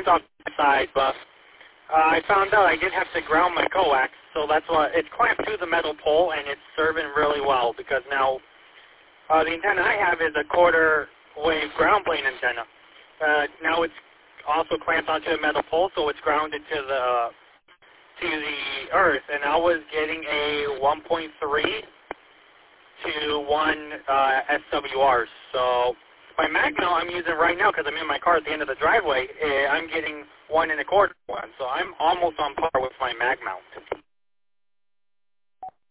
off the side, but I found out I did have to ground my coax, so that's why it's clamped to the metal pole, and it's serving really well, because now the antenna I have is a quarter-wave ground plane antenna. Now it's also clamped onto the metal pole, so it's grounded to the earth, and I was getting a 1.3 to 1 SWRs. So my mag mount I'm using right now, because I'm in my car at the end of the driveway, I'm getting 1 1/4 one. So I'm almost on par with my mag mount.